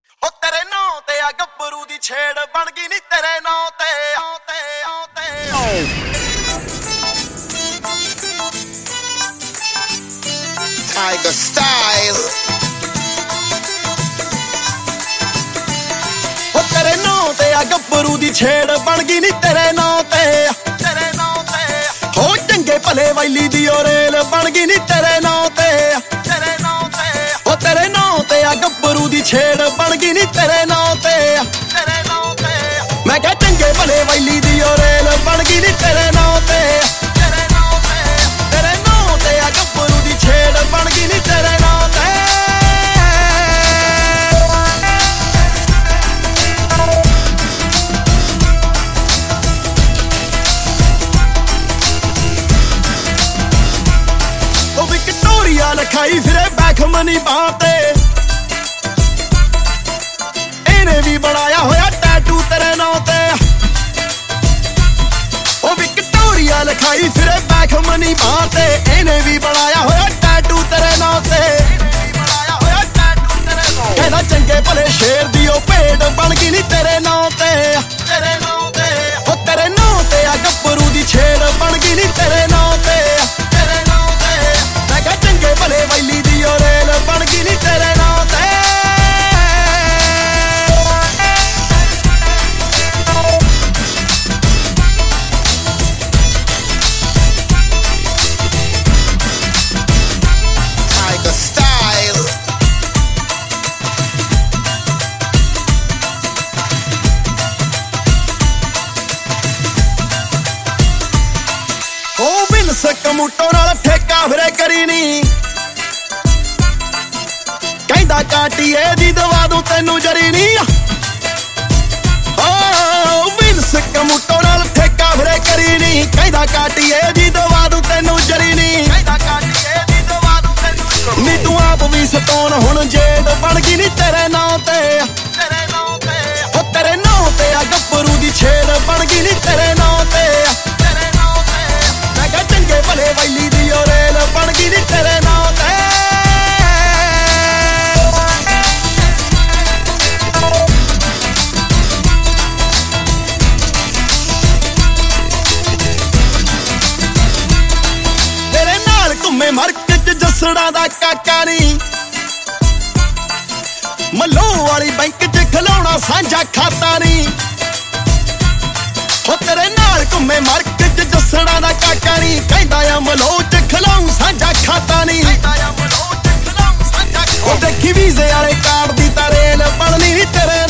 ਹੋ ਤੇਰੇ ਨਾਂ ਤੇ ਆ ਗੱਭਰੂ ਦੀ ਛੇੜ ਬਣ ਗਈ ਨੀ ਤੇਰੇ ਨਾਂ ਤੇ Tiger Style. ਹੋ ਤੇਰੇ ਨਾਂ ਤੇ ਆ ਗੱਭਰੂ ਦੀ ਛੇੜ ਬਣ ਗਈ ਨੀ ਤੇਰੇ ਨਾਂ ਤੇ ਹੋ ਚੰਗੇ ਭਲੇ ਵੈਲੀ ਦੀ ਓ ਰੇਲ ਬਣ ਗਈ ਨੀ ਤੇਰੇ ਨਾਂ ਤੇ ਹੋ ਤੇਰੇ ਨਾਂ ਤੇ ਆ ਗੱਭਰੂ ਦੀ ਛੇੜ ਬਣ ਗਈ ਨੀ ਤੇਰੇ ਨਾਂ ਤੇ ਮੈਂ ਕਿਹਾ ਚੰਗੇ ਭਲੇ ਵੈਲੀ ਦੀ ਓ ਰੇਲ ਬਣ ਗਈ ਨੀ ਤੇਰੇ ਨਾਂ ਤੇ ਤੇਰੇ ਨਾਂ ਤੇ ਆ ਗੱਭਰੂ ਦੀ ਛੇੜ ਬਣ ਗਈ ਨੀ ਤੇਰੇ ਨਾਂ ਤੇ ਉਹ ਵਿਕਟੋਰੀਆ ਲਿਖਾਈ ਫਿਰੇ ਬੈਖ ਮਨੀ ਬਾਹ ਤੇ ਇਹਨੇ ਵੀ ਬਣਾਇਆ ਹੋਇਆ ਟੈਟੂ ਤੇਰੇ ਨਾਂ ਤੇ ਉਹ ਵਿਕਟੋਰੀਆ ਲਿਖਾਈ ਫਿਰੇ ਬੈਖ ਮਨੀ ਬਾਹ ਤੇ ਇਹਨੇ ਵੀ ਬਣਾਇਆ ਹੋਇਆ ਟੈਟੂ ਤੇਰੇ ਨਾਂ ਤੇ ਕਹਿੰਦਾ ਚੰਗੇ ਭਲੇ ਸ਼ੇਰ ਦੀ ਉਹ ਭੇਡ ਬਣ ਗਈ ਨੀ ਤੇਰੇ ਨਾਂ ਤੇ ਉਹ ਤੇਰੇ ਨਾਂ ਤੇ ਆ ਗੱਭਰੂ ਦੀ ਛੇੜ ਬਣ ਗਈ ਨੀ ਤੇਰੇ ਨਾਂ ਤੇ ਮੈਂ ਕਿਹਾ ਚੰਗੇ ਭਲੇ ਵੈਲੀ ਦੀ ਓ ਰੇਲ ਬਣ ਗਈ ਨੀ ਤੇਰੇ ਨਾਂ ਤੇ Tiger Style. ਉਹ ਵਿਨਸ ਕਮੂਟੋ ਨਾਲ ਠੇਕਾ ਫਿਰੇ ਕਰੀ ਨੀ ਕਹਿੰਦਾ ਕਾਟੀਏ ਦੀ ਦਵਾ ਦੂੰ ਤੈਨੂੰ ਜਰੀ ਨੀ ਉਹ ਵਿਨਸ ਕਮੂਟੋ ਨਾਲ ਠੇਕਾ ਫਿਰੇ ਕਰੀ ਨੀ ਕਹਿੰਦਾ ਕਾਟੀਏ ਦੀ ਦਵਾ ਦੂੰ ਤੈਨੂੰ ਜਰੀ ਨੀ ਨੀ ਤੂੰ ਆਪ ਵੀ ਸਤੋਨ ਹੁਣ ਜੇਦ ਬਣ ਗਈ ਨੀ ਤੇਰੇ ਨਾਂ ਤੇ ਹੋ ਤੇਰੇ ਨਾਂ ਤੇ ਆ ਗੱਭਰੂ ਦੀ ਛੇੜ ਬਣ ਗਈ ਨੀ ਤੇਰੇ ਨਾਂ ਤੇ ਮੈਂ ਕਿਹਾ ਚੰਗੇ ਭਲੇ ਵੈਲੀ ਦੀ ਓ ਰੇਲ ਬਣ ਗਈ ਨੀ ਤੇਰੇ ਨਾਂ ਤੇ ਤੇਰੇ ਨਾਲ ਘੁੰਮੇ ਮਾਰਕੀਟ ਚ ਜੱਸੜਾਂ ਦਾ ਕਾਕਾ ਨੀ ਮੱਲੋ ਵਾਲੀ ਬੈਂਕ ਚ ਖਲਾਉਣਾ ਸਾਂਝਾ ਖਾਤਾ ਨੀ ਹੋ ਤੇਰੇ ਨਾਲ ਘੁੰਮੇ ਮਾਰਕੀਟ ਚ ਜੱਸੜਾਂ ਦਾ ਕਾਕਾ ਨੀ ਕਹਿੰਦਾ ਆ ਮੱਲੋ ਚ ਖਲਾਉ ਸਾਂਝਾ ਖਾਤਾ ਨੀ ਉਹ ਦੇਖੀ ਵੀਜ਼ੇ ਵਾਲੇ ਕਾਰਡ ਦੀ ਤਾਂ ਰੇਲ ਬਣਨੀ ਨੀ ਤੇਰੇ